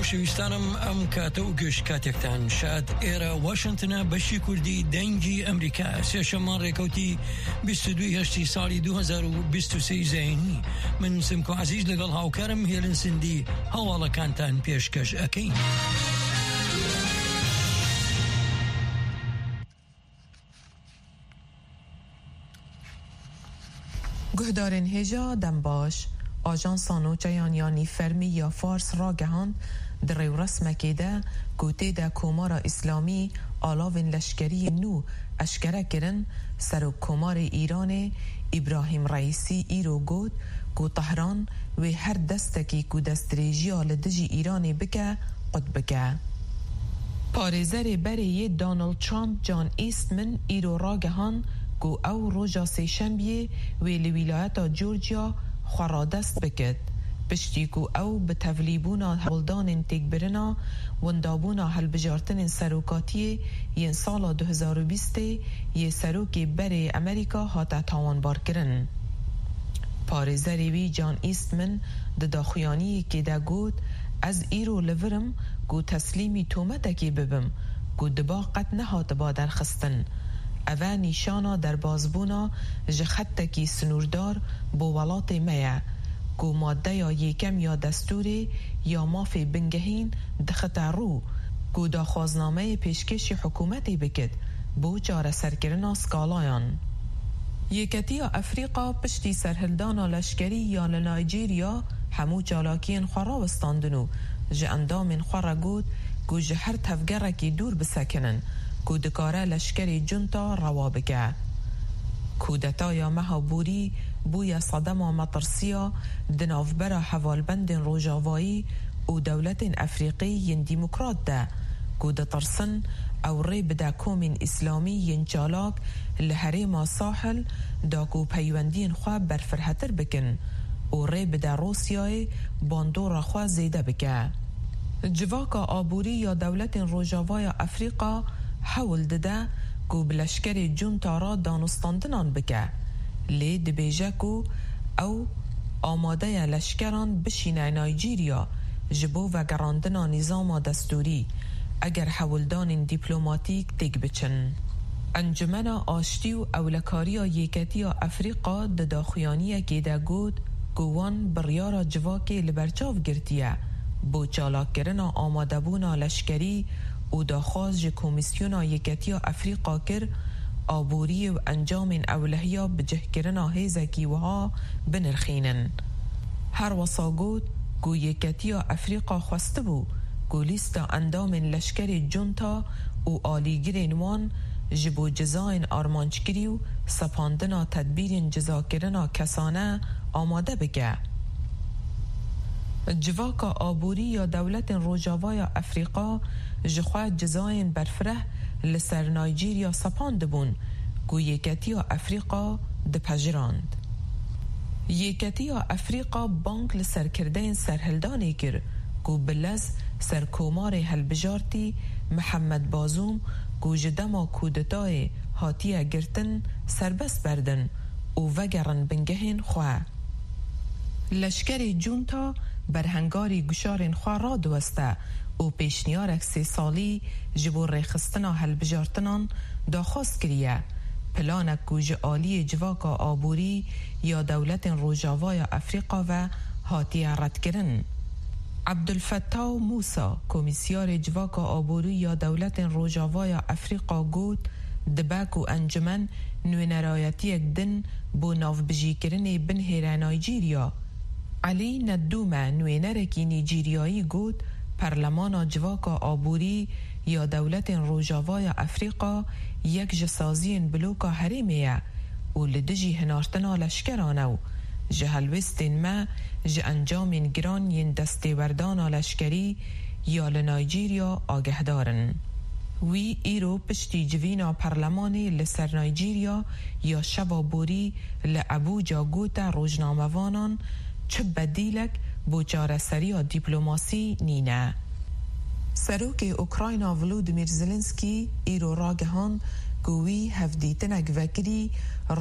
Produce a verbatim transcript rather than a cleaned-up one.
خۆشەویستانم ئەم کاتە و گەشت کاتێکتان شاد ئێرە واشنگتنە بەشی کوردی دەنگی ئەمریکا سێشەمان ڕێکەوتی بیست و دوو هەشتی ساڵی دوو هەزار و بیست و سێ زەینی من سمکۆ عەزیز لەگەڵ هاوکارم هێلن سندی هەواڵەکانتان پێشکەش ئەکەین. گهدارن هجا دنباش آژانسان و جیانیانی فرمی یا فارس را گهاند در رسمکی ده گوته ده کمار اسلامی آلاوین لشکری نو اشکره کرن سر و کمار ایران ابراهیم رئیسی ایرو گود گو طهران و هر دستکی کو دستریجی آل دجی ایران بکه قد بکه. پارێزەرê berê دونالد ترامپ جان ئیستمن ئیرۆ ڕاگەهان گو ئەو ڕۆژا سێشەمبیê wê li wîlayeta Georgia xwe radest bikit piştî ku ew bi tevlîbûna hewldanên têkbirina wendabûna hilbijartinên serokatiyê yên sala du hezar û bîstê yê serokê berê Amerîka hate tawanbarkirin. Parêzerê wî John Eastman di daxuyaniyekê de got ez îro li virim گو تسلیمی تومتکی ببم گو دبا قد نهاتبا در خستن اوه نیشانا در بازبونا جخطکی سنوردار بو ولات میا گو ماده یا یکم یا دستوری یا مافی بنگهین دخط رو گو دا خوازنامه پیشکش حکومتی بکد بو جار سرکرنا سکالایان. یکتی افریقا پشتی سرهلدانا لشکری یا لنایجیریا همو چالاکین خورا وستاندنو جه اندامین خوره گود گو جه هر تفگره کی دور بسکنن گو دکاره لشکری جنتا روا بگه. کودتایا مهابوری بویا صدم و مطرسیا دنافبرا حوالبند روجاوایی و دولت افریقی ین دیموکرات ده گو دترسن او ری بده کومین اسلامی ین چالاک لحریم ساحل دا گو پیوندین خواه برفرحتر بکن و ری بده روسیای باندور خواه زیده بکه. جواکا آبوری یا دولت روجاوای افریقا حول دده گو بلشکر جونتا را دانستاندنان بکه لی دبیجه کو او آماده لشکران بشینه نایجیریا جبو و گراندنا نظام دستوری اگر حولدان دیپلوماتیک تک بچن. انجمن آشتی و اولکاری یکتی افریقا د داخویانی که ده گود گوان بریارا جواکی لبرچاو گرتیه بو چالاک کرنا آماده بونا لشکری و داخواز جه کمیسیونا یکتی افریقا کر آبوری و انجام اولهیا بجه کرنا هیزکی وها بنرخینن. هر وصاگود گو یکتی افریقا خواسته بو گو لیستا اندام لشکر جونتا و آلیگرین وان جبو جزاین آرمانچگری و سپاندنا تدبیر جزا کرنا کسانه آماده بگه. جواکا آبوری یا دولت روجاوای افریقا جخواه جزاین برفره لسر نایجیریا سپاند بون گو یکتی افریقا دپجراند. یکتی افریقا بانک لسر کردین سرهلدانی کر گو بلز سر کومار هلبجارتی محمد بازوم گو جدما کودتای هاتیه گرتن سربست بردن و وگرن بنگهین خواه. لشکر جونتا برهنگاری گشارین خواه را دوسته و پیشنیارک سی سالی جبو ریخستنا هلبجارتنان داخواست کریه پلانک گوج آلی جواکا آبوری یا دولت روجاوای افریقا و هاتیه رد کرن. عبدالفتاح موسا کمیسیار جواکا آبوری یا دولت روجاوای افریقا گود دبک و انجمن نوینرایتی یک دن بو ناف بجی کرن بنهیر نایجیریا. علی ندومه نوینرکی نیجیریایی گود پرلمان جواکا آبوری یا دولت روجاوای افریقا یک جسازین بلوکا حریمیه و لدجی هنارتنا لشکرانو جهلوستین ما جه انجامین گران ین دسته وردانا لشکری یا لنایجیریا آگه دارن. وی ایرو پشتی جوینا پرلمانی لسر نایجیریا یا شبا بوری لعبوجا گوتا روجناموانان چه بدیلک بو چاره سریا دیپلوماسی نینه. سروک اوکراینا ولودیمیر زلنسکی ایرو راگهان گوی هفدیتنک وکری